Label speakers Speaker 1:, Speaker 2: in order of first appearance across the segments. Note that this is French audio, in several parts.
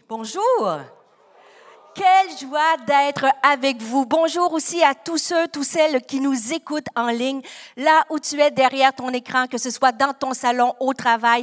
Speaker 1: Bonjour! Quelle joie d'être avec vous. Bonjour aussi à tous ceux, toutes celles qui nous écoutent en ligne, là où tu es derrière ton écran, que ce soit dans ton salon, au travail.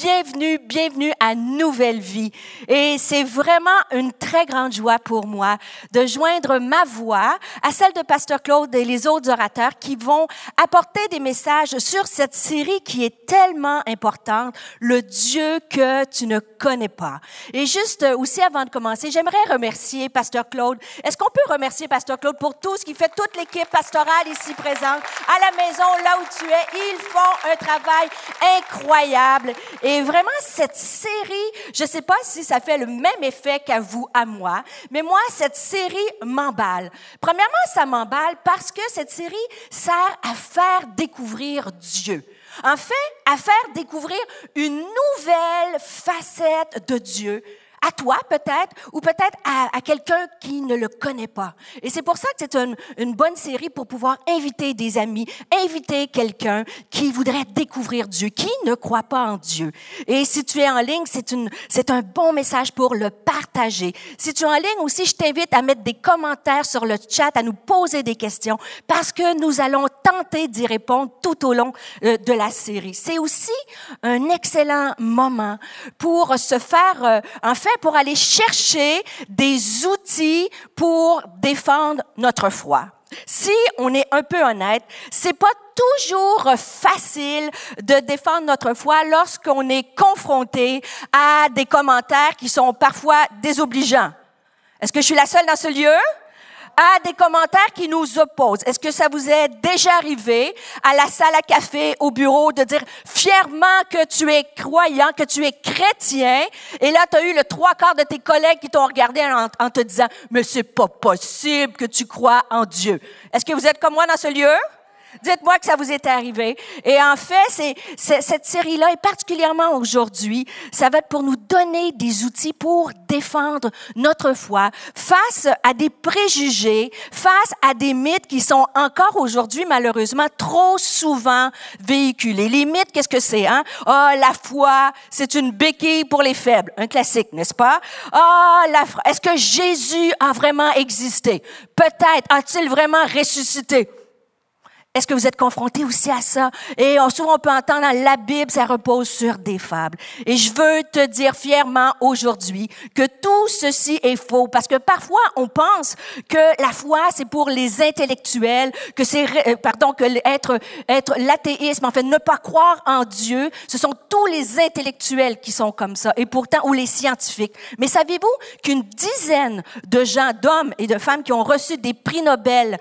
Speaker 1: Bienvenue à Nouvelle Vie. Et c'est vraiment une très grande joie pour moi de joindre ma voix à celle de Pasteur Claude et les autres orateurs qui vont apporter des messages sur cette série qui est tellement importante, le Dieu que tu ne connais pas. Et juste aussi avant de commencer, j'aimerais remercier Pasteur Claude. Est-ce qu'on peut remercier Pasteur Claude pour tout ce qu'il fait, toute l'équipe pastorale ici présente, à la maison, là où tu es? Ils font un travail incroyable. Et vraiment, cette série, je ne sais pas si ça fait le même effet qu'à vous, à moi, mais moi, cette série m'emballe. Premièrement, ça m'emballe parce que cette série sert à faire découvrir Dieu. En fait, à faire découvrir une nouvelle facette de Dieu, à toi peut-être, ou peut-être à quelqu'un qui ne le connaît pas. Et c'est pour ça que c'est une bonne série pour pouvoir inviter des amis, inviter quelqu'un qui voudrait découvrir Dieu, qui ne croit pas en Dieu. Et si tu es en ligne, c'est un bon message pour le partager. Si tu es en ligne aussi, je t'invite à mettre des commentaires sur le chat, à nous poser des questions, parce que nous allons tenter d'y répondre tout au long de la série. C'est aussi un excellent moment pour se faire, pour aller chercher des outils pour défendre notre foi. Si on est un peu honnête, c'est pas toujours facile de défendre notre foi lorsqu'on est confronté à des commentaires qui sont parfois désobligeants. Est-ce que je suis la seule dans ce lieu? À des commentaires qui nous opposent. Est-ce que ça vous est déjà arrivé à la salle à café, au bureau, de dire fièrement que tu es croyant, que tu es chrétien, et là, tu as eu le 3/4 de tes collègues qui t'ont regardé en te disant « Mais c'est pas possible que tu crois en Dieu. » Est-ce que vous êtes comme moi dans ce lieu? Dites-moi que ça vous est arrivé. Et en fait, cette série-là, et particulièrement aujourd'hui, ça va être pour nous donner des outils pour défendre notre foi face à des préjugés, face à des mythes qui sont encore aujourd'hui, malheureusement, trop souvent véhiculés. Les mythes, qu'est-ce que c'est, hein? Ah, la foi, c'est une béquille pour les faibles. Un classique, n'est-ce pas? Ah, est-ce que Jésus a vraiment existé? Peut-être. A-t-il vraiment ressuscité? Est-ce que vous êtes confrontés aussi à ça? Et souvent, on peut entendre dans la Bible, ça repose sur des fables. Et je veux te dire fièrement aujourd'hui que tout ceci est faux. Parce que parfois, on pense que la foi, c'est pour les intellectuels, que être l'athéisme, en fait, ne pas croire en Dieu, ce sont tous les intellectuels qui sont comme ça. Et pourtant, ou les scientifiques. Mais savez-vous qu'une dizaine de gens, d'hommes et de femmes qui ont reçu des prix Nobel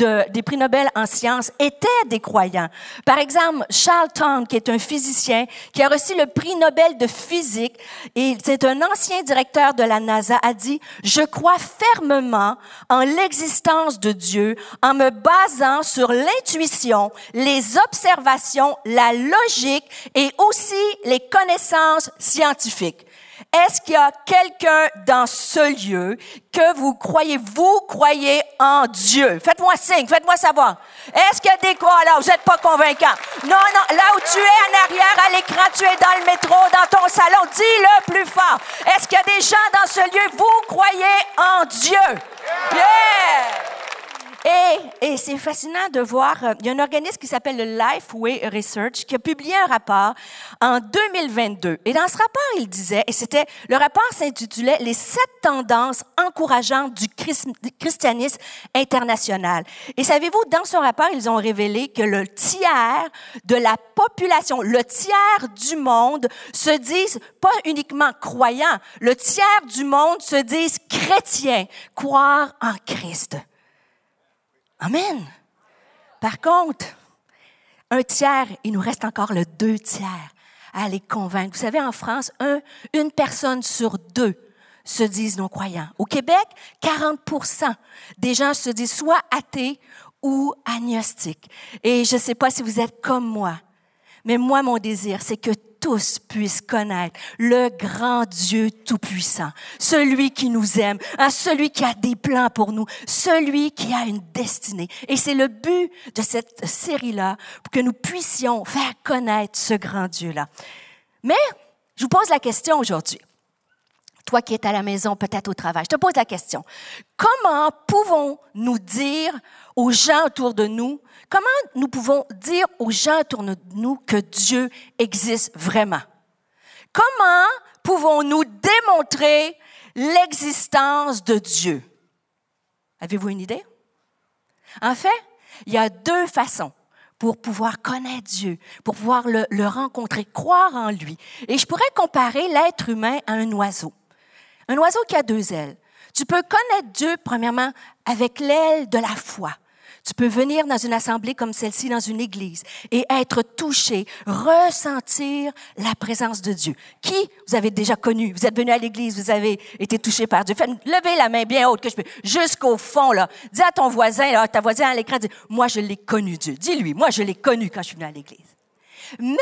Speaker 1: en sciences étaient des croyants. Par exemple, Charles Tong, qui est un physicien, qui a reçu le prix Nobel de physique, et c'est un ancien directeur de la NASA, a dit « Je crois fermement en l'existence de Dieu en me basant sur l'intuition, les observations, la logique et aussi les connaissances scientifiques. » Est-ce qu'il y a quelqu'un dans ce lieu que vous croyez en Dieu? Faites-moi signe, faites-moi savoir. Est-ce qu'il y a des croyants? Là, vous n'êtes pas convaincants. Non, là où tu es en arrière, à l'écran, tu es dans le métro, dans ton salon, dis-le plus fort. Est-ce qu'il y a des gens dans ce lieu, vous croyez en Dieu? Yeah! Et c'est fascinant de voir, il y a un organisme qui s'appelle le Lifeway Research qui a publié un rapport en 2022. Et dans ce rapport, il disait, le rapport s'intitulait « Les 7 tendances encourageantes du christianisme international ». Et savez-vous, dans ce rapport, ils ont révélé que le tiers de la population, le tiers du monde se disent pas uniquement croyants, le tiers du monde se disent chrétiens, croire en Christ. Amen. Par contre, un tiers, il nous reste encore le 2 tiers à les convaincre. Vous savez, en France, une personne sur 2 se disent non-croyants. Au Québec, 40% des gens se disent soit athées ou agnostiques. Et je ne sais pas si vous êtes comme moi, mais moi, mon désir, c'est que tous puissent connaître le grand Dieu tout-puissant, celui qui nous aime, celui qui a des plans pour nous, celui qui a une destinée. Et c'est le but de cette série-là, pour que nous puissions faire connaître ce grand Dieu-là. Mais, je vous pose la question aujourd'hui. toi qui es à la maison, peut-être au travail. Je te pose la question. Comment pouvons-nous dire aux gens autour de nous, comment nous pouvons dire aux gens autour de nous que Dieu existe vraiment? Comment pouvons-nous démontrer l'existence de Dieu? Avez-vous une idée? En fait, il y a deux façons pour pouvoir connaître Dieu, pour pouvoir le rencontrer, croire en lui. Et je pourrais comparer l'être humain à un oiseau. Un oiseau qui a deux ailes. Tu peux connaître Dieu, premièrement, avec l'aile de la foi. Tu peux venir dans une assemblée comme celle-ci, dans une église, et être touché, ressentir la présence de Dieu. Qui vous avez déjà connu? Vous êtes venu à l'église, vous avez été touché par Dieu. Levez la main bien haute que je peux, jusqu'au fond, là. Dis à ton voisin, là, ta voisine à l'écran, dis, moi, je l'ai connu, Dieu. Dis-lui, moi, je l'ai connu quand je suis venu à l'église. Mais,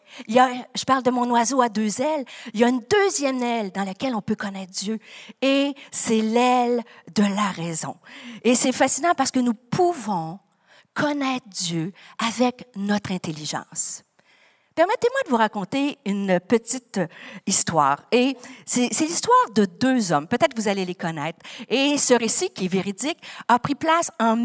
Speaker 1: je parle de mon oiseau à deux ailes. Il y a une deuxième aile dans laquelle on peut connaître Dieu et c'est l'aile de la raison. Et c'est fascinant parce que nous pouvons connaître Dieu avec notre intelligence. Permettez-moi de vous raconter une petite histoire. Et c'est l'histoire de deux hommes. Peut-être que vous allez les connaître. Et ce récit, qui est véridique, a pris place en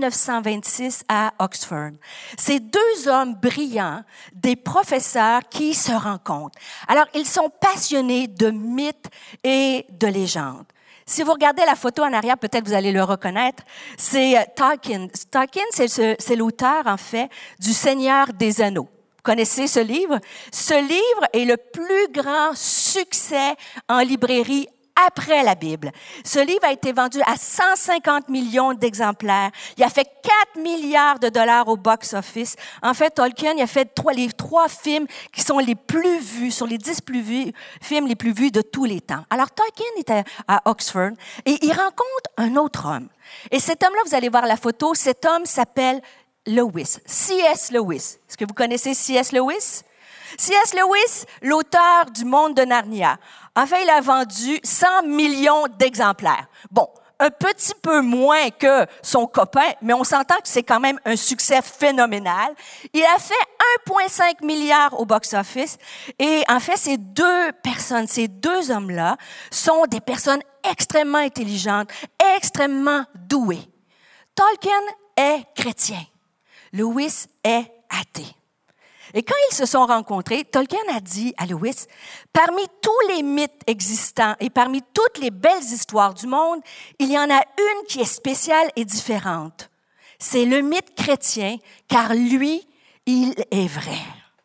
Speaker 1: 1926 à Oxford. C'est deux hommes brillants, des professeurs qui se rencontrent. Alors, ils sont passionnés de mythes et de légendes. Si vous regardez la photo en arrière, peut-être vous allez le reconnaître, c'est Tolkien. Tolkien, c'est l'auteur, en fait, du Seigneur des Anneaux. Vous connaissez ce livre? Ce livre est le plus grand succès en librairie après la Bible. Ce livre a été vendu à 150 millions d'exemplaires. Il a fait 4 milliards de dollars au box-office. En fait, Tolkien il a fait les trois films qui sont les plus vus, sur les 10 films les plus vus de tous les temps. Alors, Tolkien était à Oxford et il rencontre un autre homme. Et cet homme-là, vous allez voir la photo, cet homme s'appelle Lewis, C.S. Lewis. Est-ce que vous connaissez C.S. Lewis? C.S. Lewis, l'auteur du Monde de Narnia. En fait, il a vendu 100 millions d'exemplaires. Bon, un petit peu moins que son copain, mais on s'entend que c'est quand même un succès phénoménal. Il a fait 1,5 milliard au box-office. Et en fait, ces deux personnes, ces deux hommes-là, sont des personnes extrêmement intelligentes, extrêmement douées. Tolkien est chrétien. Lewis est athée. Et quand ils se sont rencontrés, Tolkien a dit à Lewis, parmi tous les mythes existants et parmi toutes les belles histoires du monde, il y en a une qui est spéciale et différente. C'est le mythe chrétien, car lui, il est vrai.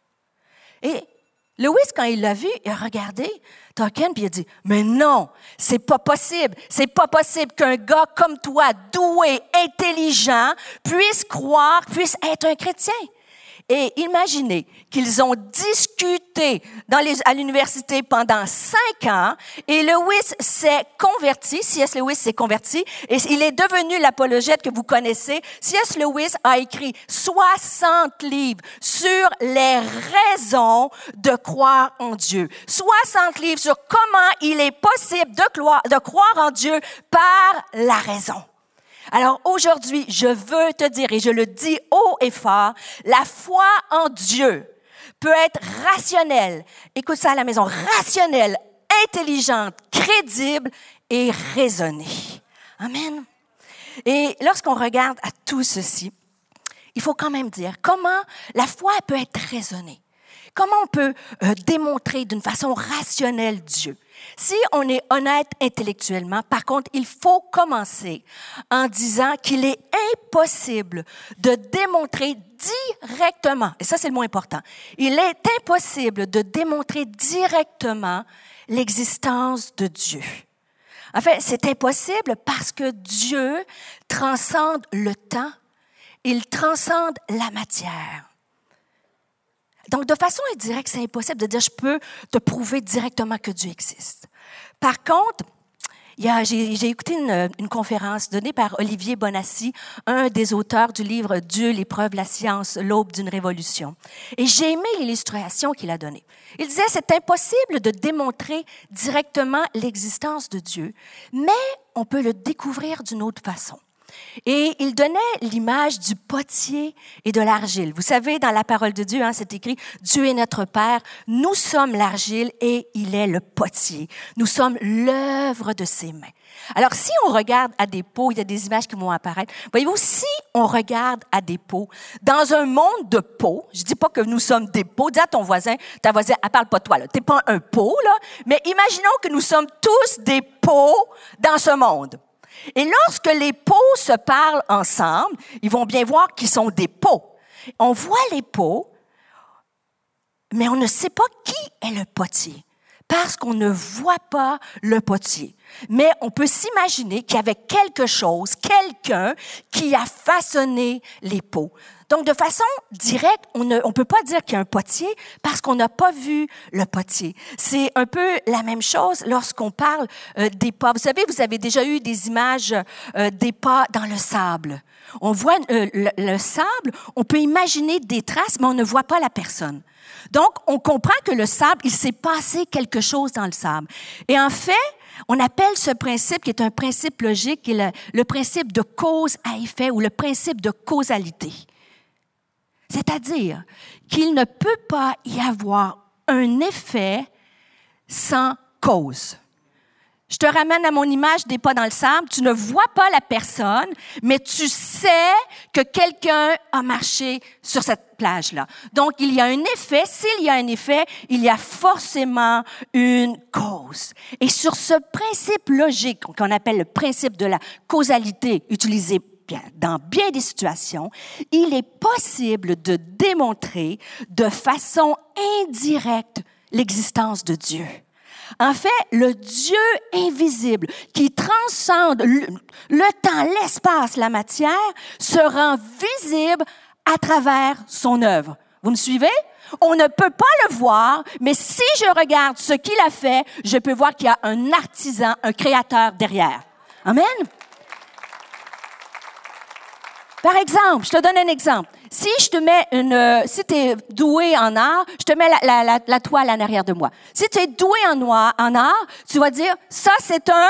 Speaker 1: Et Lewis, quand il l'a vu, il a regardé Tolkien puis il a dit, mais non, c'est pas possible qu'un gars comme toi, doué, intelligent, puisse croire, puisse être un chrétien. Et imaginez qu'ils ont discuté à l'université pendant 5 ans et Lewis s'est converti, C.S. Lewis s'est converti et il est devenu l'apologète que vous connaissez. C.S. Lewis a écrit 60 livres sur les raisons de croire en Dieu. 60 livres sur comment il est possible de croire en Dieu par la raison. Alors aujourd'hui, je veux te dire, et je le dis haut et fort, la foi en Dieu peut être rationnelle, écoute ça à la maison, rationnelle, intelligente, crédible et raisonnée. Amen. Et lorsqu'on regarde à tout ceci, il faut quand même dire comment la foi peut être raisonnée. Comment on peut démontrer d'une façon rationnelle Dieu? Si on est honnête intellectuellement, par contre, il faut commencer en disant qu'il est impossible de démontrer directement, et ça c'est le mot important, il est impossible de démontrer directement l'existence de Dieu. En fait, c'est impossible parce que Dieu transcende le temps, il transcende la matière. Donc, de façon indirecte, c'est impossible de dire « je peux te prouver directement que Dieu existe ». Par contre, j'ai écouté une conférence donnée par Olivier Bonassi, un des auteurs du livre « Dieu, l'épreuve, la science, l'aube d'une révolution ». Et j'ai aimé l'illustration qu'il a donnée. Il disait « c'est impossible de démontrer directement l'existence de Dieu, mais on peut le découvrir d'une autre façon ». Et il donnait l'image du potier et de l'argile. Vous savez, dans la parole de Dieu, c'est écrit « Dieu est notre Père, nous sommes l'argile et il est le potier. Nous sommes l'œuvre de ses mains. » Alors, si on regarde à des pots, il y a des images qui vont apparaître. Voyez-vous, si on regarde à des pots, dans un monde de pots, je dis pas que nous sommes des pots, dis à ton voisin, ta voisine, elle parle pas de toi, là, t'es pas un pot, là, mais imaginons que nous sommes tous des pots dans ce monde. Et lorsque les pots se parlent ensemble, ils vont bien voir qu'ils sont des pots. On voit les pots, mais on ne sait pas qui est le potier, parce qu'on ne voit pas le potier. Mais on peut s'imaginer qu'il y avait quelque chose, quelqu'un qui a façonné les pots. Donc, de façon directe, on ne peut pas dire qu'il y a un potier parce qu'on n'a pas vu le potier. C'est un peu la même chose lorsqu'on parle des pas. Vous savez, vous avez déjà eu des images des pas dans le sable. On voit le sable, on peut imaginer des traces, mais on ne voit pas la personne. Donc, on comprend que le sable, il s'est passé quelque chose dans le sable. Et en fait, on appelle ce principe, qui est un principe logique, qui est le principe de cause à effet ou le principe de causalité. C'est-à-dire qu'il ne peut pas y avoir un effet sans cause. Je te ramène à mon image des pas dans le sable. Tu ne vois pas la personne, mais tu sais que quelqu'un a marché sur cette plage-là. Donc, il y a un effet. S'il y a un effet, il y a forcément une cause. Et sur ce principe logique, qu'on appelle le principe de la causalité, utilisé dans bien des situations, il est possible de démontrer de façon indirecte l'existence de Dieu. En fait, le Dieu invisible qui transcende le temps, l'espace, la matière, se rend visible à travers son œuvre. Vous me suivez? On ne peut pas le voir, mais si je regarde ce qu'il a fait, je peux voir qu'il y a un artisan, un créateur derrière. Amen? Par exemple, je te donne un exemple. Si je te mets si tu es doué en art, je te mets la toile en arrière de moi. Si tu es doué en art, tu vas dire, ça c'est un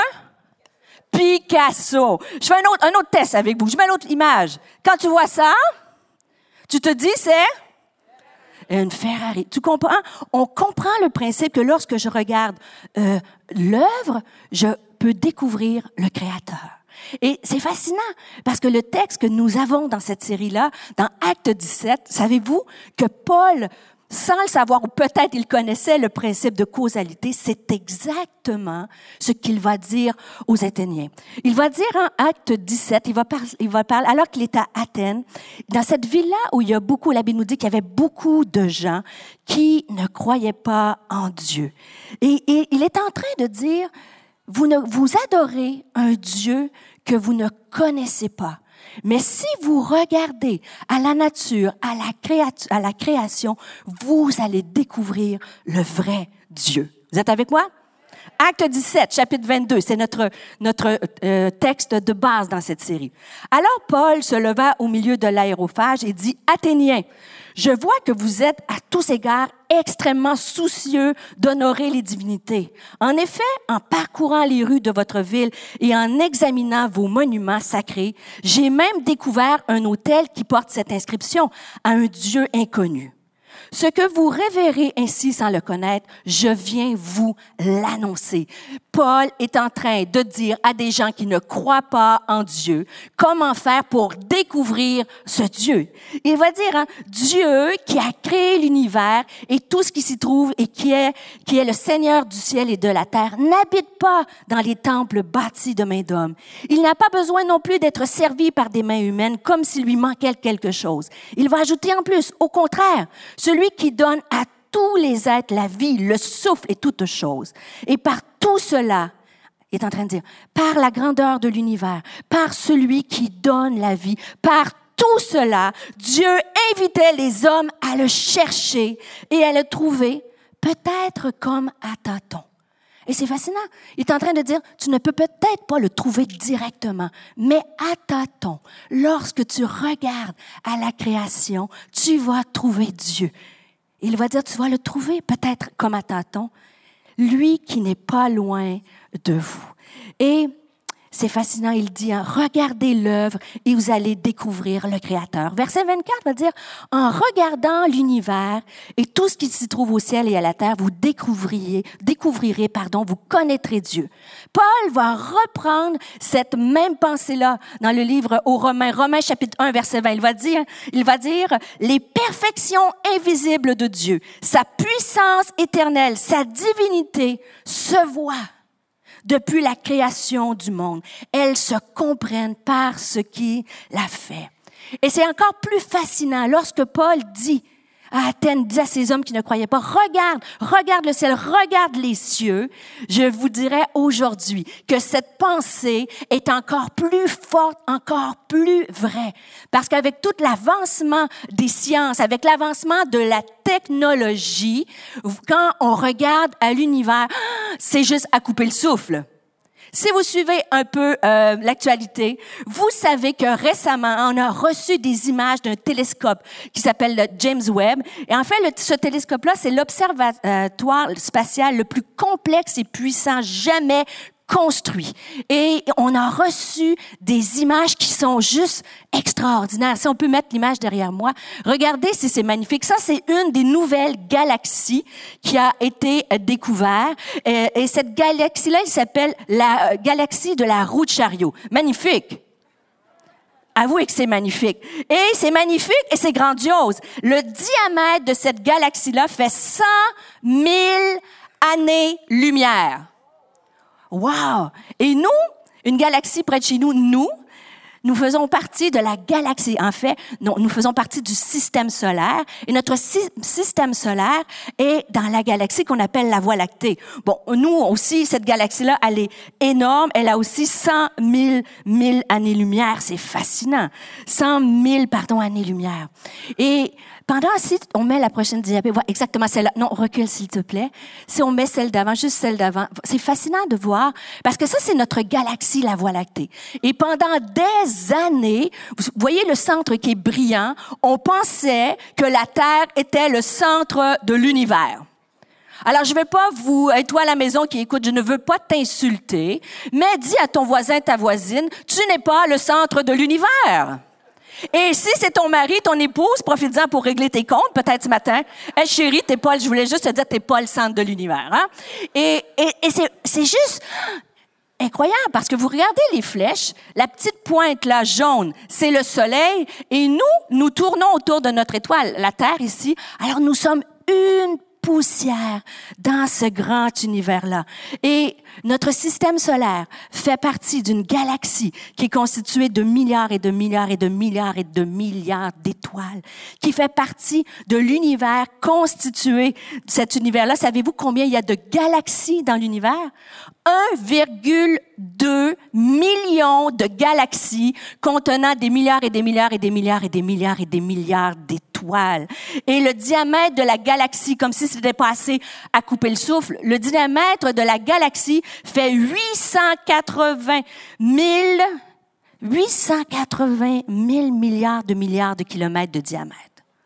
Speaker 1: Picasso. Je fais un autre test avec vous. Je mets une autre image. Quand tu vois ça, tu te dis, c'est une Ferrari. Tu comprends? On comprend le principe que lorsque je regarde l'œuvre, je peux découvrir le Créateur. Et c'est fascinant parce que le texte que nous avons dans cette série-là, dans Acte 17, savez-vous que Paul, sans le savoir, ou peut-être il connaissait le principe de causalité, c'est exactement ce qu'il va dire aux Athéniens. Il va dire en Acte 17, il va parler, alors qu'il est à Athènes, dans cette ville-là où il y a beaucoup, la Bible nous dit qu'il y avait beaucoup de gens qui ne croyaient pas en Dieu. Et il est en train de dire, vous adorez un Dieu que vous ne connaissez pas. Mais si vous regardez à la nature, à la création, vous allez découvrir le vrai Dieu. Vous êtes avec moi? Acte 17, chapitre 22, c'est notre texte de base dans cette série. Alors Paul se leva au milieu de l'aérophage et dit, « Athéniens, je vois que vous êtes à tous égards extrêmement soucieux d'honorer les divinités. En effet, en parcourant les rues de votre ville et en examinant vos monuments sacrés, j'ai même découvert un autel qui porte cette inscription à un Dieu inconnu. Ce que vous révérez ainsi sans le connaître, je viens vous l'annoncer. » Paul est en train de dire à des gens qui ne croient pas en Dieu comment faire pour découvrir ce Dieu. Il va dire, Dieu qui a créé l'univers et tout ce qui s'y trouve et qui est le Seigneur du ciel et de la terre, n'habite pas dans les temples bâtis de mains d'hommes. Il n'a pas besoin non plus d'être servi par des mains humaines comme s'il lui manquait quelque chose. Il va ajouter en plus, au contraire, celui qui donne à tous les êtres la vie, le souffle et toutes choses. Et par tout cela, il est en train de dire, par la grandeur de l'univers, par celui qui donne la vie, par tout cela, Dieu invitait les hommes à le chercher et à le trouver, peut-être comme à tâtons. Et c'est fascinant. Il est en train de dire, tu ne peux peut-être pas le trouver directement, mais à tâtons, lorsque tu regardes à la création, tu vas trouver Dieu. Il va dire, tu vas le trouver peut-être comme à tâtons, lui qui n'est pas loin de vous. Et c'est fascinant, il dit, hein, regardez l'œuvre et vous allez découvrir le Créateur. Verset 24 va dire, en regardant l'univers et tout ce qui s'y trouve au ciel et à la terre, vous découvrirez, vous connaîtrez Dieu. Paul va reprendre cette même pensée-là dans le livre aux Romains chapitre 1, verset 20. Il va dire, les perfections invisibles de Dieu, sa puissance éternelle, sa divinité se voient depuis la création du monde. Elles se comprennent par ce qui l'a fait. Et c'est encore plus fascinant lorsque Paul dit à Athènes, dit à ces hommes qui ne croyaient pas, regarde le ciel, regarde les cieux. Je vous dirais aujourd'hui que cette pensée est encore plus forte, encore plus vraie. Parce qu'avec tout l'avancement des sciences, avec l'avancement de la technologie, quand on regarde à l'univers, c'est juste à couper le souffle. Si vous suivez un peu l'actualité, vous savez que récemment, on a reçu des images d'un télescope qui s'appelle le James Webb. Et en fait, ce télescope-là, c'est l'observatoire spatial le plus complexe et puissant jamais construit. Et on a reçu des images qui sont juste extraordinaires. Si on peut mettre l'image derrière moi, regardez si c'est magnifique. Ça, c'est une des nouvelles galaxies qui a été découverte. Et cette galaxie-là, elle s'appelle la galaxie de la roue de chariot. Magnifique! Avouez que c'est magnifique. Et c'est magnifique et c'est grandiose. Le diamètre de cette galaxie-là fait 100 000 années-lumière. Wow! Et nous, une galaxie près de chez nous, nous faisons partie de la galaxie. En fait, nous faisons partie du système solaire. Et notre système solaire est dans la galaxie qu'on appelle la Voie lactée. Bon, nous aussi, cette galaxie-là, elle est énorme. Elle a aussi 100 000 années-lumière. C'est fascinant. 100 000, années-lumière. Et si on met la prochaine diapo, voilà, exactement celle-là. Non, recule s'il te plaît. Si on met celle d'avant, juste celle d'avant. C'est fascinant de voir, parce que ça, c'est notre galaxie, la Voie lactée. Et pendant des années, vous voyez le centre qui est brillant, on pensait que la Terre était le centre de l'univers. Alors, je ne veux pas et toi à la maison qui écoute, je ne veux pas t'insulter, mais dis à ton voisin, ta voisine, tu n'es pas le centre de l'univers. Et si c'est ton mari, ton épouse, profite-en pour régler tes comptes, peut-être ce matin. Hey, chérie, je voulais juste te dire, t'es pas le centre de l'univers, hein? Et c'est juste incroyable, parce que vous regardez les flèches, la petite pointe là, jaune, c'est le soleil, et nous tournons autour de notre étoile, la Terre ici. Alors, nous sommes une poussière dans ce grand univers-là. Et notre système solaire fait partie d'une galaxie qui est constituée de milliards et de milliards et de milliards et de milliards d'étoiles, qui fait partie de l'univers constitué de cet univers-là. Savez-vous combien il y a de galaxies dans l'univers? 1,2 million de galaxies contenant des milliards et des milliards et des milliards et des milliards et des milliards d'étoiles. Et le diamètre de la galaxie, comme si c'était pas assez à couper le souffle, le diamètre de la galaxie fait 880 000 milliards de kilomètres de diamètre.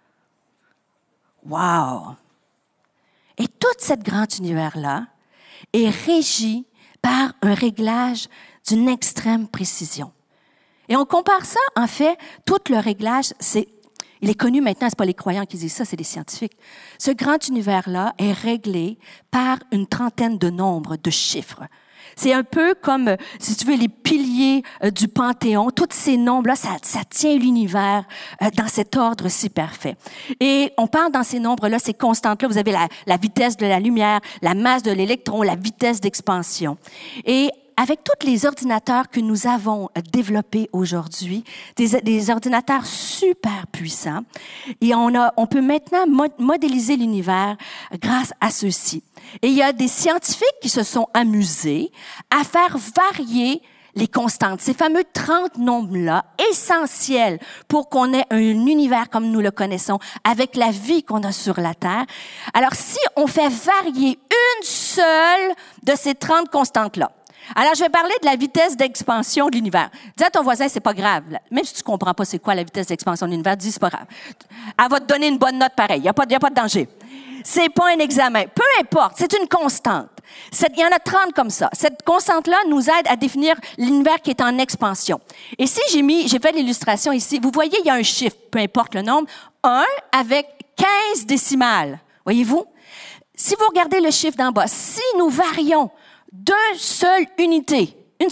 Speaker 1: Wow! Et tout cet grand univers-là est régi par un réglage d'une extrême précision. Et on compare ça, en fait, tout le réglage, il est connu maintenant, c'est pas les croyants qui disent ça, c'est les scientifiques. Ce grand univers-là est réglé par une trentaine de nombres, de chiffres. C'est un peu comme, si tu veux, les piliers du Panthéon. Tous ces nombres-là, ça tient l'univers dans cet ordre si parfait. Et on parle dans ces nombres-là, ces constantes-là, vous avez la vitesse de la lumière, la masse de l'électron, la vitesse d'expansion. Et avec tous les ordinateurs que nous avons développés aujourd'hui, des ordinateurs super puissants, et on peut maintenant modéliser l'univers grâce à ceux-ci. Et il y a des scientifiques qui se sont amusés à faire varier les constantes, ces fameux 30 nombres-là, essentiels pour qu'on ait un univers comme nous le connaissons, avec la vie qu'on a sur la Terre. Alors, si on fait varier une seule de ces 30 constantes-là, alors, je vais parler de la vitesse d'expansion de l'univers. Dis à ton voisin, c'est pas grave. Même si tu comprends pas c'est quoi la vitesse d'expansion de l'univers, dis c'est pas grave. Elle va te donner une bonne note pareille. Il y a pas de danger. C'est pas un examen. Peu importe, c'est une constante. Il y en a 30 comme ça. Cette constante-là nous aide à définir l'univers qui est en expansion. Et si j'ai fait l'illustration ici, vous voyez, il y a un chiffre, peu importe le nombre, 1 avec 15 décimales. Voyez-vous? Si vous regardez le chiffre d'en bas, si nous varions une seule unité,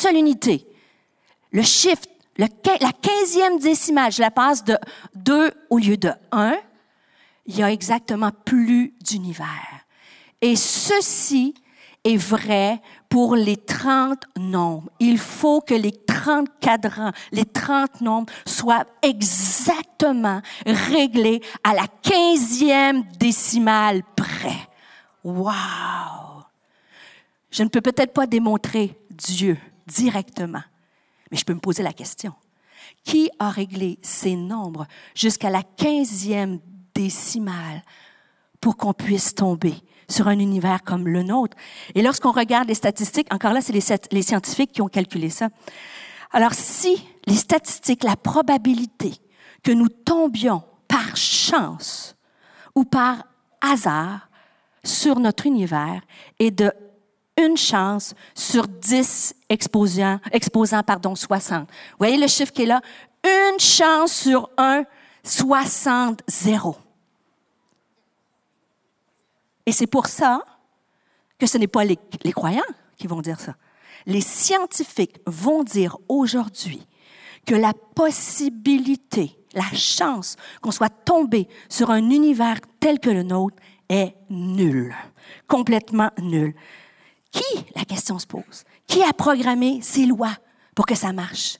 Speaker 1: le chiffre, la 15e décimale, je la passe de 2 au lieu de 1, il y a exactement plus d'univers. Et ceci est vrai pour les 30 nombres. Il faut que les 30 cadrans, les 30 nombres soient exactement réglés à la 15e décimale près. Wow! Je ne peux peut-être pas démontrer Dieu directement, mais je peux me poser la question. Qui a réglé ces nombres jusqu'à la 15e décimale pour qu'on puisse tomber sur un univers comme le nôtre? Et lorsqu'on regarde les statistiques, encore là, c'est les scientifiques qui ont calculé ça. Alors, si les statistiques, la probabilité que nous tombions par chance ou par hasard sur notre univers est de une chance sur 10 exposant 60. Vous voyez le chiffre qui est là? Une chance sur 60. Et c'est pour ça que ce n'est pas les croyants qui vont dire ça. Les scientifiques vont dire aujourd'hui que la possibilité, la chance qu'on soit tombé sur un univers tel que le nôtre est nulle, complètement nulle. La question se pose, qui a programmé ces lois pour que ça marche?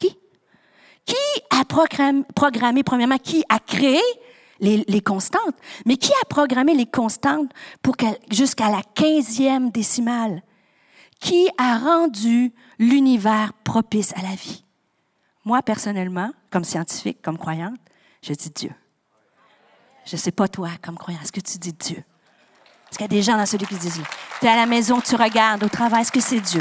Speaker 1: Qui a programmé, premièrement, qui a créé les constantes, mais qui a programmé les constantes pour jusqu'à la 15e décimale? Qui a rendu l'univers propice à la vie? Moi, personnellement, comme scientifique, comme croyante, je dis Dieu. Je ne sais pas toi, comme croyant, est-ce que tu dis Dieu? Est-ce qu'il y a des gens dans celui qui disent Dieu? Tu es à la maison, tu regardes au travail, est-ce que c'est Dieu?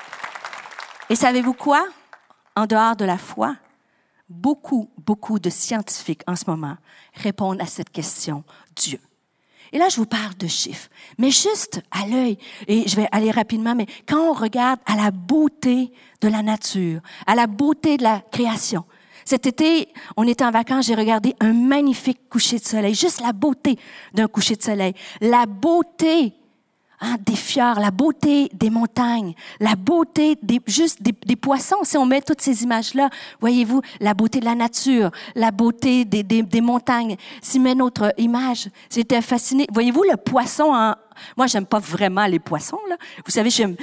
Speaker 1: Et savez-vous quoi? En dehors de la foi, beaucoup de scientifiques en ce moment répondent à cette question, Dieu. Et là, je vous parle de chiffres, mais juste à l'œil, et je vais aller rapidement, mais quand on regarde à la beauté de la nature, à la beauté de la création. Cet été, on était en vacances, j'ai regardé un magnifique coucher de soleil, juste la beauté d'un coucher de soleil, la beauté des fjords, la beauté des montagnes, la beauté des poissons. Si on met toutes ces images-là, voyez-vous, la beauté de la nature, la beauté des montagnes. Si on met notre image, j'étais fascinée. Voyez-vous, le poisson, moi, j'aime pas vraiment les poissons, là. Vous savez, j'aime.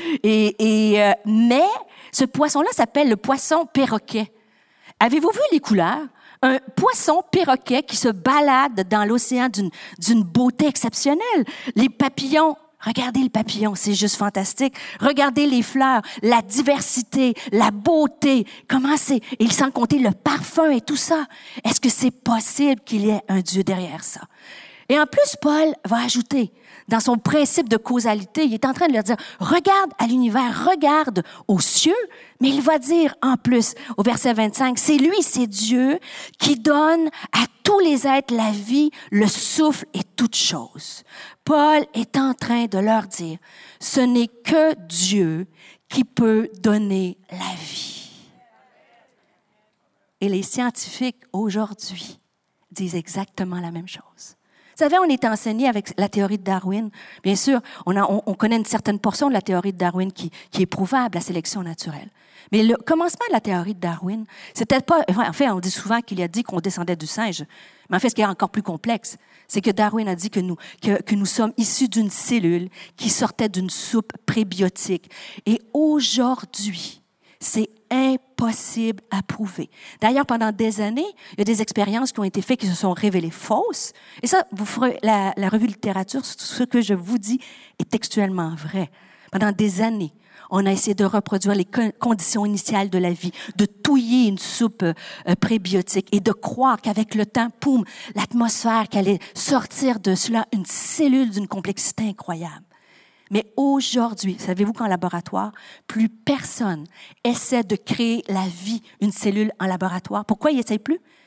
Speaker 1: Mais ce poisson-là s'appelle le poisson perroquet. Avez-vous vu les couleurs? Un poisson perroquet qui se balade dans l'océan d'une beauté exceptionnelle. Les papillons, regardez le papillon, c'est juste fantastique. Regardez les fleurs, la diversité, la beauté, comment c'est, et sans compter le parfum et tout ça. Est-ce que c'est possible qu'il y ait un Dieu derrière ça? Et en plus, Paul va ajouter, dans son principe de causalité, il est en train de leur dire, regarde à l'univers, regarde aux cieux, mais il va dire en plus, au verset 25, c'est lui, c'est Dieu, qui donne à tous les êtres la vie, le souffle et toutes choses. Paul est en train de leur dire, ce n'est que Dieu qui peut donner la vie. Et les scientifiques aujourd'hui disent exactement la même chose. Vous savez, on est enseigné avec la théorie de Darwin. Bien sûr, on connaît une certaine portion de la théorie de Darwin qui est prouvable, la sélection naturelle. Mais le commencement de la théorie de Darwin, c'était pas... En fait, on dit souvent qu'il a dit qu'on descendait du singe. Mais en fait, ce qui est encore plus complexe, c'est que Darwin a dit que nous sommes issus d'une cellule qui sortait d'une soupe prébiotique. Et aujourd'hui, c'est impossible à prouver. D'ailleurs, pendant des années, il y a des expériences qui ont été faites qui se sont révélées fausses. Et ça, vous ferez la revue littérature, ce que je vous dis est textuellement vrai. Pendant des années, on a essayé de reproduire les conditions initiales de la vie, de touiller une soupe prébiotique et de croire qu'avec le temps, poum, l'atmosphère, qu'allait sortir de cela une cellule d'une complexité incroyable. Mais aujourd'hui, savez-vous qu'en laboratoire, plus personne essaie de créer la vie, une cellule en laboratoire. Pourquoi ils n'essayent plus?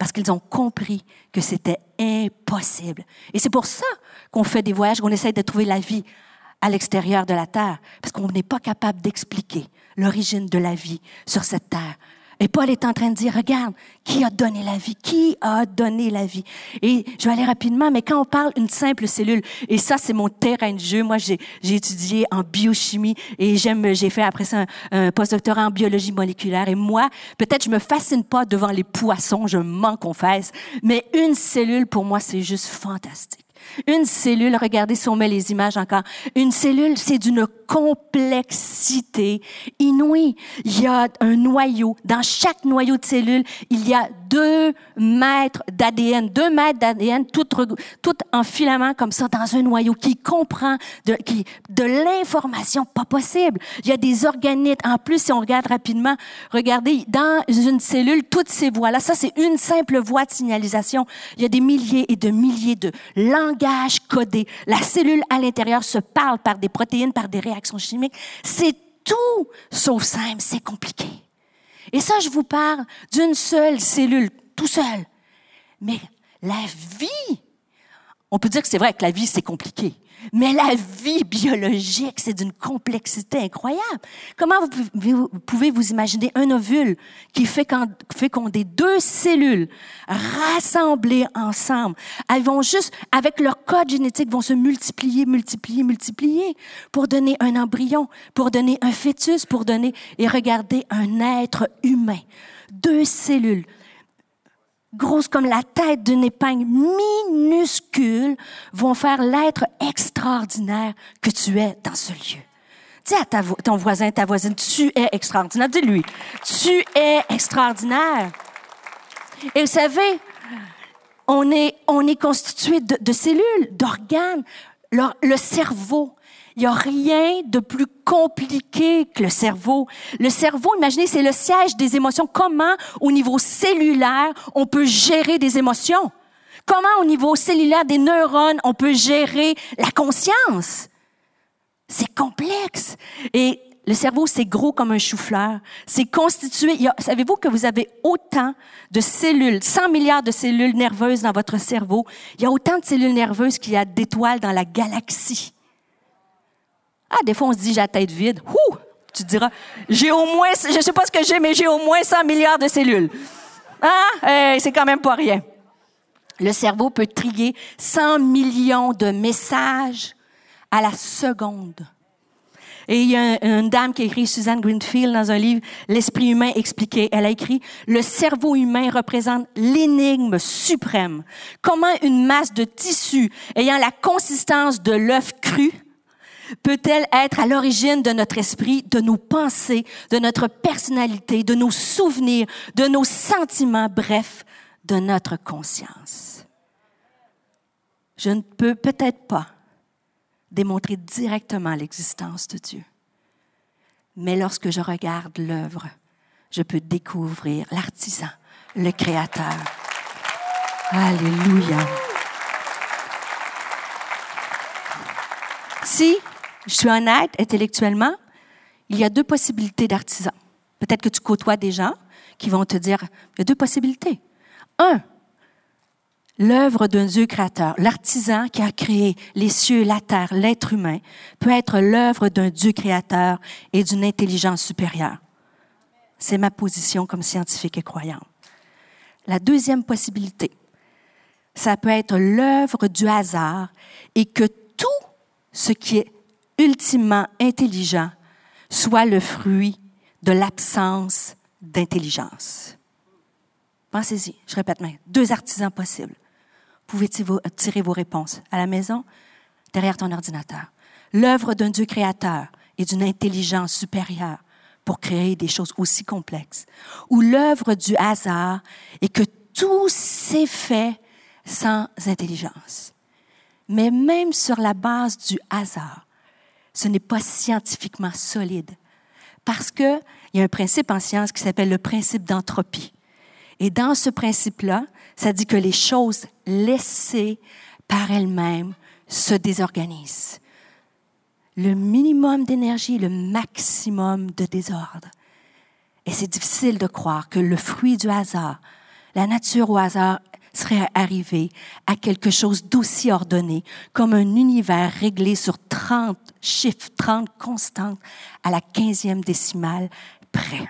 Speaker 1: parce qu'ils ont compris que c'était impossible. Et c'est pour ça qu'on fait des voyages, qu'on essaie de trouver la vie à l'extérieur de la Terre, parce qu'on n'est pas capable d'expliquer l'origine de la vie sur cette Terre. Et Paul est en train de dire, regarde, qui a donné la vie? Qui a donné la vie? Et je vais aller rapidement, mais quand on parle d'une simple cellule, et ça, c'est mon terrain de jeu. Moi, j'ai étudié en biochimie et j'ai fait après ça un postdoctorat en biologie moléculaire. Et moi, peut-être je me fascine pas devant les poissons, je m'en confesse, mais une cellule, pour moi, c'est juste fantastique. Une cellule, regardez si on met les images encore, une cellule, c'est d'une complexité inouïe. Il y a un noyau. Dans chaque noyau de cellule, il y a 2 mètres d'ADN. 2 mètres d'ADN, tout en filament comme ça, dans un noyau qui comprend de l'information pas possible. Il y a des organites. En plus, si on regarde rapidement, regardez, dans une cellule, toutes ces voies-là, ça, c'est une simple voie de signalisation. Il y a des milliers et de milliers de langages codés. La cellule à l'intérieur se parle par des protéines, par des réactions chimiques. C'est tout sauf simple, c'est compliqué. Et ça, je vous parle d'une seule cellule, tout seul. Mais la vie, on peut dire que c'est vrai que la vie, c'est compliqué. Mais la vie biologique, c'est d'une complexité incroyable. Comment vous pouvez vous imaginer un ovule qui fécondait 2 cellules rassemblées ensemble? Elles vont juste, avec leur code génétique, vont se multiplier pour donner un embryon, pour donner un fœtus, pour donner, et regardez, un être humain. 2 cellules. Grosses comme la tête d'une épingle, minuscules, vont faire l'être extraordinaire que tu es dans ce lieu. Dis à ton voisin, ta voisine, tu es extraordinaire. Dis-lui, tu es extraordinaire. Et vous savez, on est constitué de cellules, d'organes. Le cerveau, il n'y a rien de plus compliqué que le cerveau. Le cerveau, imaginez, c'est le siège des émotions. Comment, au niveau cellulaire, on peut gérer des émotions? Comment, au niveau cellulaire des neurones, on peut gérer la conscience? C'est complexe. Et le cerveau, c'est gros comme un chou-fleur. C'est constitué. Savez-vous que vous avez autant de cellules, 100 milliards de cellules nerveuses dans votre cerveau? Il y a autant de cellules nerveuses qu'il y a d'étoiles dans la galaxie. Ah, des fois, on se dit, j'ai la tête vide. Ouh! Tu te diras, j'ai au moins, je ne sais pas ce que j'ai, mais j'ai au moins 100 milliards de cellules. Hein? C'est quand même pas rien. Le cerveau peut trier 100 millions de messages à la seconde. Et il y a une dame qui a écrit, Suzanne Greenfield, dans un livre, L'esprit humain expliqué. Elle a écrit, le cerveau humain représente l'énigme suprême. Comment une masse de tissu ayant la consistance de l'œuf cru peut-elle être à l'origine de notre esprit, de nos pensées, de notre personnalité, de nos souvenirs, de nos sentiments, bref, de notre conscience? Je ne peux peut-être pas démontrer directement l'existence de Dieu. Mais lorsque je regarde l'œuvre, je peux découvrir l'artisan, le créateur. Alléluia. Si je suis honnête intellectuellement, il y a 2 possibilités d'artisan. Peut-être que tu côtoies des gens qui vont te dire, il y a 2 possibilités. 1, l'œuvre d'un Dieu créateur, l'artisan qui a créé les cieux, la terre, l'être humain, peut être l'œuvre d'un Dieu créateur et d'une intelligence supérieure. C'est ma position comme scientifique et croyante. La 2e possibilité, ça peut être l'œuvre du hasard et que tout ce qui est ultimement intelligent soit le fruit de l'absence d'intelligence. Pensez-y, je répète maintenant, 2 artisans possibles. Vous pouvez tirer vos réponses à la maison, derrière ton ordinateur. L'œuvre d'un Dieu créateur et d'une intelligence supérieure pour créer des choses aussi complexes. Ou l'œuvre du hasard et que tout s'est fait sans intelligence. Mais même sur la base du hasard, ce n'est pas scientifiquement solide. Parce qu'il y a un principe en science qui s'appelle le principe d'entropie. Et dans ce principe-là, ça dit que les choses laissées par elles-mêmes se désorganisent. Le minimum d'énergie, le maximum de désordre. Et c'est difficile de croire que le fruit du hasard, la nature au hasard serait arrivée à quelque chose d'aussi ordonné, comme un univers réglé sur 30 chiffres, 30 constantes à la 15e décimale près.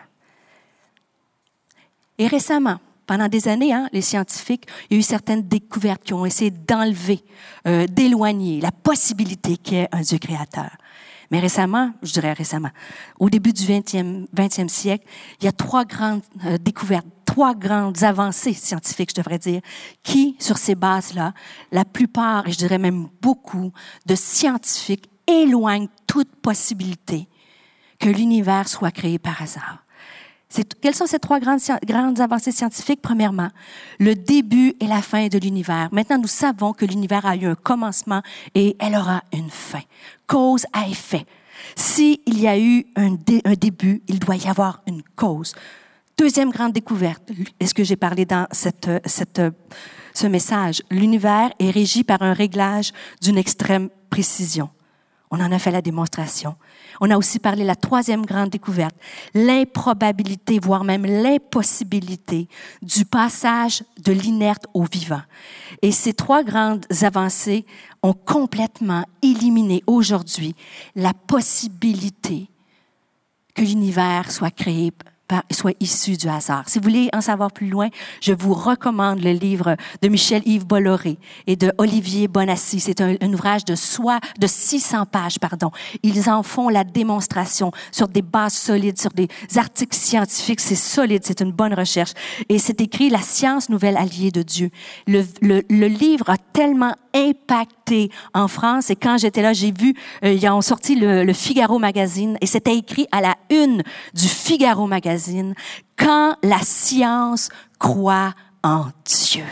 Speaker 1: Et récemment, pendant des années, les scientifiques, il y a eu certaines découvertes qui ont essayé d'enlever, d'éloigner la possibilité qu'il y ait un Dieu créateur. Mais récemment, au début du 20e siècle, il y a 3 grandes découvertes, 3 grandes avancées scientifiques, je devrais dire, qui, sur ces bases-là, la plupart, et je dirais même beaucoup, de scientifiques éloignent toute possibilité que l'univers soit créé par hasard. Quelles sont ces 3 grandes avancées scientifiques? Premièrement, le début et la fin de l'univers. Maintenant, nous savons que l'univers a eu un commencement et elle aura une fin. Cause à effet. S'il y a eu un début, il doit y avoir une cause. Deuxième grande découverte, est-ce que j'ai parlé dans ce message? L'univers est régi par un réglage d'une extrême précision. On en a fait la démonstration. On a aussi parlé de la 3e grande découverte, l'improbabilité, voire même l'impossibilité du passage de l'inerte au vivant. Et ces 3 grandes avancées ont complètement éliminé aujourd'hui la possibilité que l'univers soit créé, soit issu du hasard. Si vous voulez en savoir plus loin, je vous recommande le livre de Michel-Yves Bolloré et de Olivier Bonassi. C'est un ouvrage de 600 pages, Ils en font la démonstration sur des bases solides, sur des articles scientifiques. C'est solide, c'est une bonne recherche. Et c'est écrit « La science nouvelle alliée de Dieu ». Le livre a tellement impacté en France. Et quand j'étais là, j'ai vu, ils ont sorti le Figaro Magazine et c'était écrit à la une du Figaro Magazine. Quand la science croit en Dieu.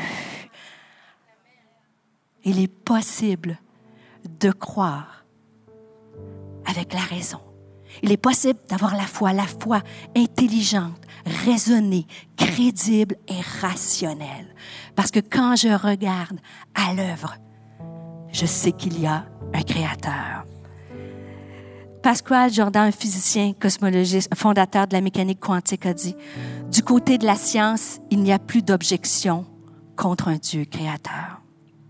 Speaker 1: Il est possible de croire avec la raison. Il est possible d'avoir la foi intelligente, raisonnée, crédible et rationnelle. Parce que quand je regarde à l'œuvre, je sais qu'il y a un créateur. Pascal Jordan, un physicien cosmologiste, fondateur de la mécanique quantique, a dit « Du côté de la science, il n'y a plus d'objection contre un Dieu créateur. »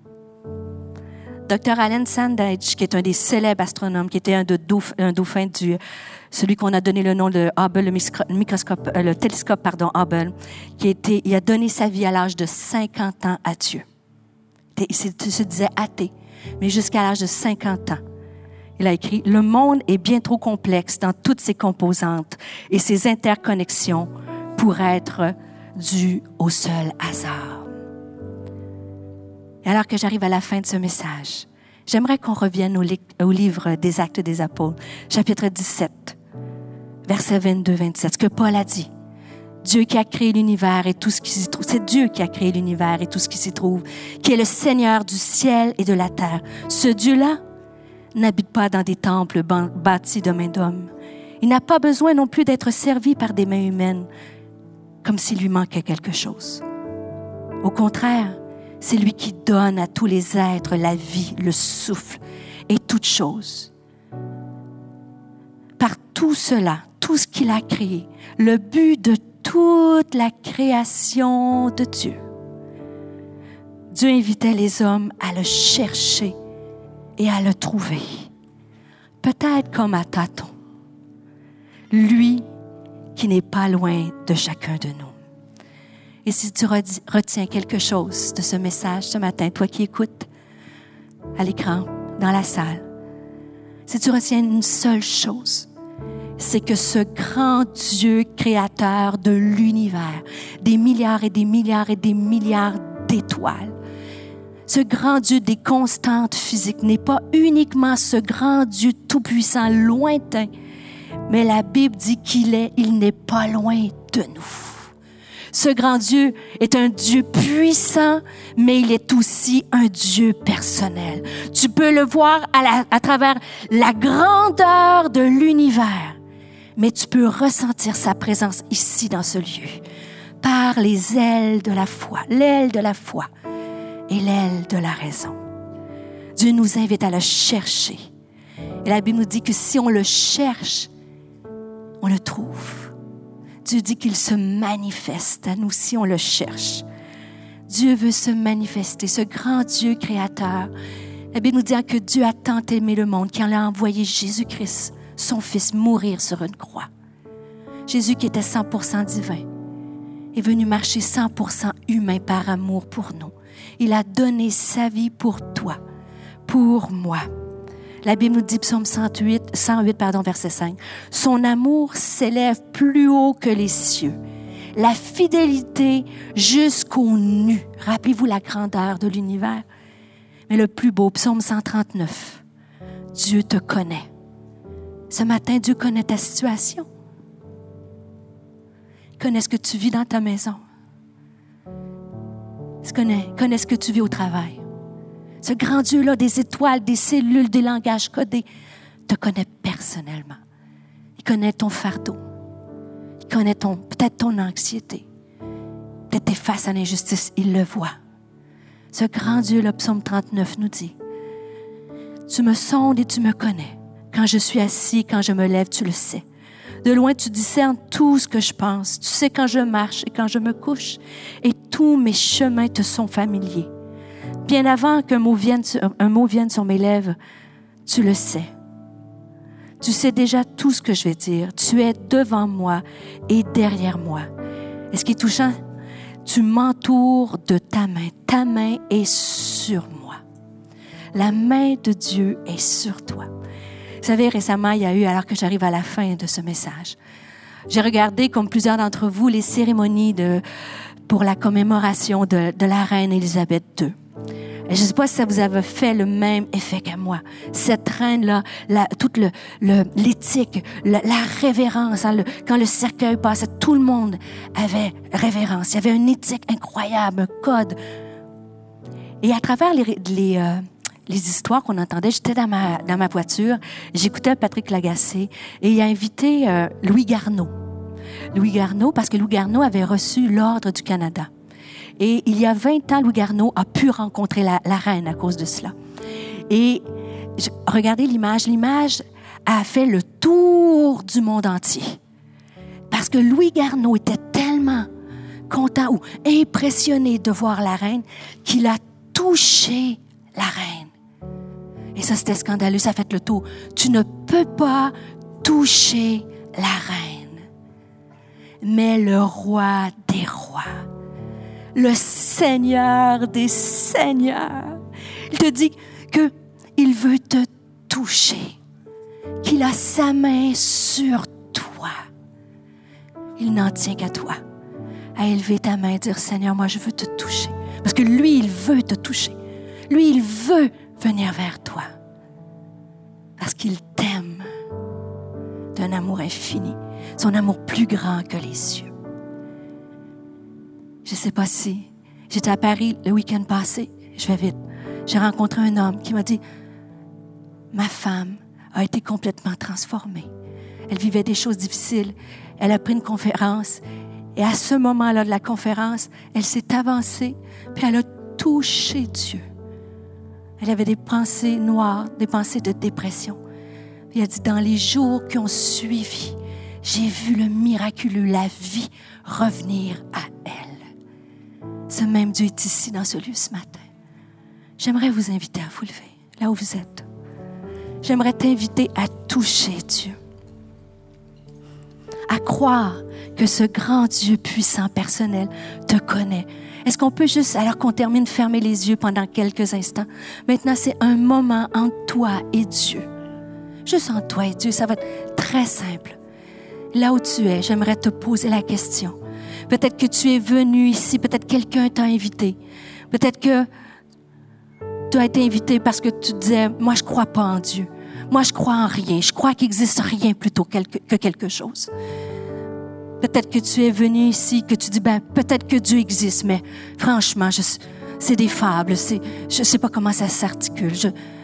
Speaker 1: Dr. Alan Sandage, qui est un des célèbres astronomes, qui était un dauphin celui qu'on a donné le nom de Hubble, le télescope Hubble, il a donné sa vie à l'âge de 50 ans à Dieu. Il se disait athée, mais jusqu'à l'âge de 50 ans. Il a écrit « Le monde est bien trop complexe dans toutes ses composantes et ses interconnexions pour être dû au seul hasard. » Et alors que j'arrive à la fin de ce message, j'aimerais qu'on revienne au livre des Actes des Apôtres, chapitre 17, versets 22-27, ce que Paul a dit. Dieu qui a créé l'univers et tout ce qui s'y trouve. C'est Dieu qui a créé l'univers et tout ce qui s'y trouve, qui est le Seigneur du ciel et de la terre. Ce Dieu-là n'habite pas dans des temples bâtis de main d'homme. Il n'a pas besoin non plus d'être servi par des mains humaines, comme s'il lui manquait quelque chose. Au contraire, c'est lui qui donne à tous les êtres la vie, le souffle et toutes choses. Par tout cela, tout ce qu'il a créé, le but de toute la création de Dieu. Dieu invitait les hommes à le chercher et à le trouver. Peut-être comme à tâtons. Lui qui n'est pas loin de chacun de nous. Et si tu retiens quelque chose de ce message ce matin, toi qui écoutes à l'écran, dans la salle, si tu retiens une seule chose, c'est que ce grand Dieu créateur de l'univers, des milliards et des milliards et des milliards d'étoiles, ce grand Dieu des constantes physiques n'est pas uniquement ce grand Dieu tout-puissant, lointain, mais la Bible dit il n'est pas loin de nous. Ce grand Dieu est un Dieu puissant, mais il est aussi un Dieu personnel. Tu peux le voir à travers la grandeur de l'univers, mais tu peux ressentir sa présence ici dans ce lieu, par les ailes de la foi, l'aile de la foi et l'aile de la raison. Dieu nous invite à le chercher. Et la Bible nous dit que si on le cherche, on le trouve. Dieu dit qu'il se manifeste à nous si on le cherche. Dieu veut se manifester, ce grand Dieu créateur. La Bible nous dit que Dieu a tant aimé le monde qu'il a envoyé Jésus-Christ, son Fils, mourir sur une croix. Jésus qui était 100% divin est venu marcher 100% humain par amour pour nous. Il a donné sa vie pour toi, pour moi. La Bible nous dit, Psaume 108, verset 5, « Son amour s'élève plus haut que les cieux. La fidélité jusqu'aux nues. » Rappelez-vous la grandeur de l'univers. Mais le plus beau, Psaume 139, « Dieu te connaît. » Ce matin, Dieu connaît ta situation. Il connaît ce que tu vis dans ta maison. Il connaît ce que tu vis au travail. Ce grand Dieu-là, des étoiles, des cellules, des langages codés, te connaît personnellement. Il connaît ton fardeau. Il connaît peut-être ton anxiété. Peut-être tes face à l'injustice, il le voit. Ce grand Dieu-là, Psaume 39 nous dit, « Tu me sondes et tu me connais. Quand je suis assis, quand je me lève, tu le sais. De loin, tu discernes tout ce que je pense. Tu sais quand je marche et quand je me couche. Et tous mes chemins te sont familiers. Bien avant qu'un mot vienne sur mes lèvres, tu le sais. Tu sais déjà tout ce que je vais dire. Tu es devant moi et derrière moi. » Et ce qui est touchant, tu m'entoures de ta main. Ta main est sur moi. La main de Dieu est sur toi. Vous savez, récemment, il y a eu, alors que j'arrive à la fin de ce message, j'ai regardé, comme plusieurs d'entre vous, les cérémonies pour la commémoration de la reine Élisabeth II. Et je ne sais pas si ça vous avait fait le même effet que moi. Cette reine-là, toute l'éthique, la révérence, hein, quand le cercueil passait, tout le monde avait révérence. Il y avait une éthique incroyable, un code. Et à travers les histoires qu'on entendait, j'étais dans ma voiture, j'écoutais Patrick Lagacé et il a invité Louis Garneau. Louis Garneau, parce que Louis Garneau avait reçu l'Ordre du Canada. Et il y a 20 ans, Louis Garneau a pu rencontrer la reine à cause de cela. Et regardez l'image. L'image a fait le tour du monde entier. Parce que Louis Garneau était tellement content ou impressionné de voir la reine qu'il a touché la reine. Et ça, c'était scandaleux. Ça a fait le tour. Tu ne peux pas toucher la reine. Mais le roi des rois, le Seigneur des seigneurs, il te dit qu'il veut te toucher, qu'il a sa main sur toi. Il n'en tient qu'à toi, à élever ta main et dire, Seigneur, moi je veux te toucher. Parce que lui, il veut te toucher. Lui, il veut venir vers toi. Parce qu'il t'aime d'un amour infini, son amour plus grand que les cieux. Je ne sais pas si j'étais à Paris le week-end passé, je vais vite. J'ai rencontré un homme qui m'a dit, ma femme a été complètement transformée. Elle vivait des choses difficiles. Elle a pris une conférence et à ce moment-là de la conférence, elle s'est avancée puis elle a touché Dieu. Elle avait des pensées noires, des pensées de dépression. Puis elle a dit, dans les jours qui ont suivi, j'ai vu le miraculeux, la vie revenir à elle. Ce même Dieu est ici dans ce lieu ce matin. J'aimerais vous inviter à vous lever, là où vous êtes. J'aimerais t'inviter à toucher Dieu. À croire que ce grand Dieu puissant, personnel, te connaît. Est-ce qu'on peut juste, alors qu'on termine, fermer les yeux pendant quelques instants? Maintenant, c'est un moment entre toi et Dieu. Juste entre toi et Dieu, ça va être très simple. Là où tu es, j'aimerais te poser la question. Peut-être que tu es venu ici, peut-être quelqu'un t'a invité. Peut-être que tu as été invité parce que tu disais, moi je crois pas en Dieu. Moi je crois en rien. Je crois qu'il n'existe rien plutôt que quelque chose. Peut-être que tu es venu ici, que tu dis, peut-être que Dieu existe, mais franchement, c'est des fables. Je sais pas comment ça s'articule.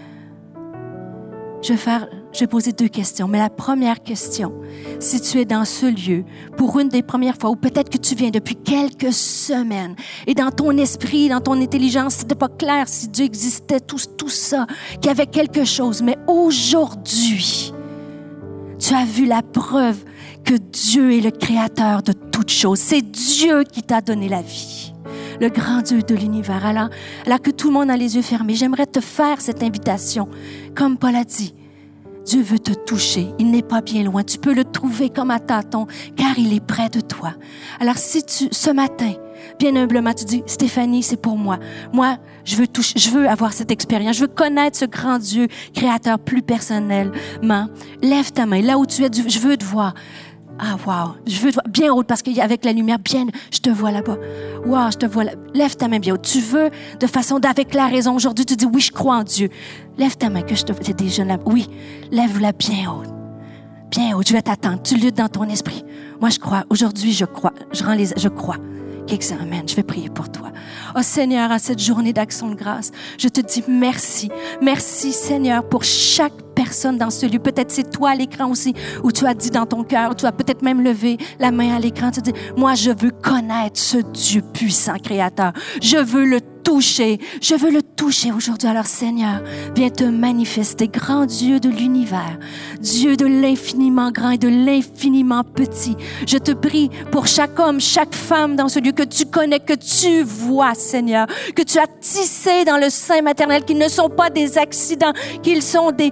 Speaker 1: Je vais poser 2 questions. Mais la première question, si tu es dans ce lieu pour une des premières fois, ou peut-être que tu viens depuis quelques semaines, et dans ton esprit, dans ton intelligence, c'était pas clair si Dieu existait, tout ça, qu'il y avait quelque chose. Mais aujourd'hui, tu as vu la preuve que Dieu est le créateur de toutes choses. C'est Dieu qui t'a donné la vie. le grand Dieu de l'univers. Alors que tout le monde a les yeux fermés, j'aimerais te faire cette invitation. Comme Paul a dit, Dieu veut te toucher. Il n'est pas bien loin. Tu peux le trouver comme à tâtons, car il est près de toi. Alors si ce matin, bien humblement, tu dis, Stéphanie, c'est pour moi. Moi, je veux avoir cette expérience. Je veux connaître ce grand Dieu créateur plus personnellement. Lève ta main. Là où tu es, je veux te voir. Ah, wow. Je veux te voir bien haute parce qu'avec la lumière, je te vois là-bas. Wow, je te vois là. Lève ta main bien haute. Tu veux, avec la raison, aujourd'hui, tu dis, oui, je crois en Dieu. Lève ta main, que je te vois. Il y a des jeunes là. Oui, lève-la bien haute. Bien haute. Je vais t'attendre. Tu luttes dans ton esprit. Moi, je crois. Aujourd'hui, je crois. Je crois. Amen. Je vais prier pour toi. Oh Seigneur, à cette journée d'action de grâce, je te dis merci. Merci Seigneur pour chaque personne dans ce lieu. Peut-être c'est toi à l'écran aussi, où tu as dit dans ton cœur, tu as peut-être même levé la main à l'écran, tu dis, moi je veux connaître ce Dieu puissant créateur. Je veux le toucher. Je veux le toucher aujourd'hui. Alors Seigneur, viens te manifester, grand Dieu de l'univers, Dieu de l'infiniment grand et de l'infiniment petit. Je te prie pour chaque homme, chaque femme dans ce lieu que tu connais, que tu vois, Seigneur, que tu as tissé dans le sein maternel, qu'ils ne sont pas des accidents, qu'ils sont des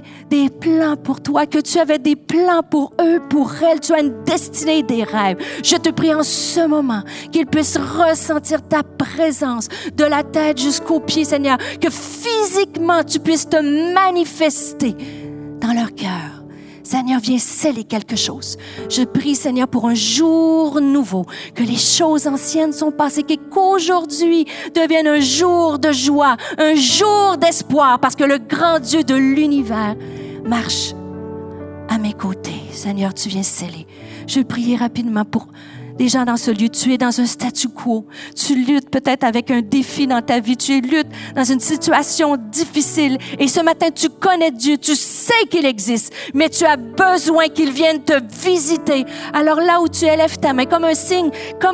Speaker 1: plans pour toi, que tu avais des plans pour eux, pour elles. Tu as une destinée, des rêves. Je te prie en ce moment qu'ils puissent ressentir ta présence de la tête jusqu'aux pieds, Seigneur, que physiquement tu puisses te manifester dans leur cœur. Seigneur, viens sceller quelque chose. Je prie, Seigneur, pour un jour nouveau, que les choses anciennes sont passées, qu'aujourd'hui devienne un jour de joie, un jour d'espoir, parce que le grand Dieu de l'univers marche à mes côtés. Seigneur, tu viens sceller. Je vais prier rapidement pour les gens dans ce lieu. Tu es dans un statu quo. Tu luttes peut-être avec un défi dans ta vie. Tu luttes dans une situation difficile. Et ce matin, tu connais Dieu. Tu sais qu'il existe. Mais tu as besoin qu'il vienne te visiter. Alors là où tu élèves ta main, comme un signe,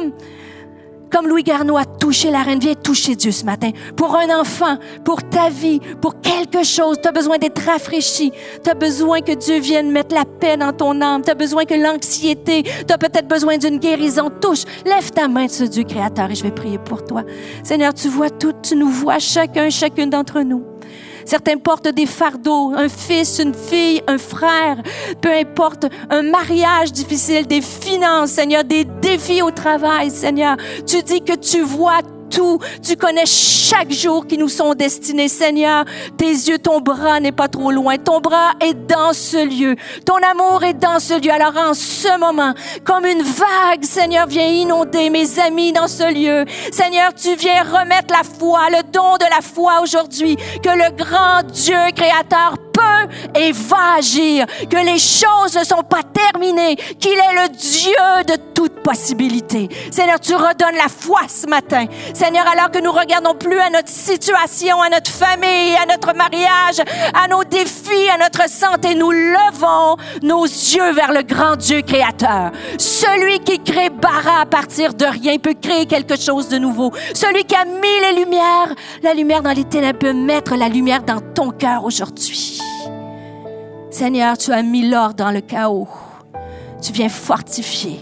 Speaker 1: comme Louis Garneau a touché la reine, viens toucher Dieu ce matin. Pour un enfant, pour ta vie, pour quelque chose, tu as besoin d'être rafraîchi. Tu as besoin que Dieu vienne mettre la paix dans ton âme. Tu as besoin que l'anxiété, tu as peut-être besoin d'une guérison. Touche, lève ta main de ce Dieu créateur et je vais prier pour toi. Seigneur, tu vois tout, tu nous vois chacune d'entre nous. Certains portent des fardeaux, un fils, une fille, un frère, peu importe, un mariage difficile, des finances, Seigneur, des défis au travail, Seigneur. Tu dis que tu vois tout. Tu connais chaque jour qui nous sont destinés, Seigneur. Tes yeux, ton bras n'est pas trop loin. Ton bras est dans ce lieu. Ton amour est dans ce lieu. Alors en ce moment, comme une vague, Seigneur, viens inonder mes amis dans ce lieu. Seigneur, tu viens remettre la foi, le don de la foi aujourd'hui, que le grand Dieu créateur peut et va agir, que les choses ne sont pas terminées, qu'il est le Dieu de toute possibilité. Seigneur, tu redonnes la foi ce matin. Seigneur, alors que nous regardons plus à notre situation, à notre famille, à notre mariage, à nos défis, à notre santé, nous levons nos yeux vers le grand Dieu créateur. Celui qui crée Bara à partir de rien peut créer quelque chose de nouveau. Celui qui a mis la lumière dans les ténèbres peut mettre la lumière dans ton cœur aujourd'hui. Seigneur, tu as mis l'ordre dans le chaos. Tu viens fortifier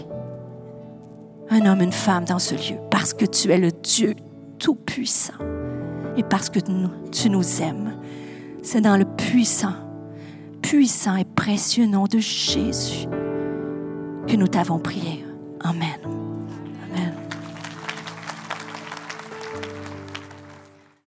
Speaker 1: un homme, une femme dans ce lieu, parce que tu es le Dieu tout-puissant et parce que tu nous aimes. C'est dans le puissant et précieux nom de Jésus que nous t'avons prié. Amen.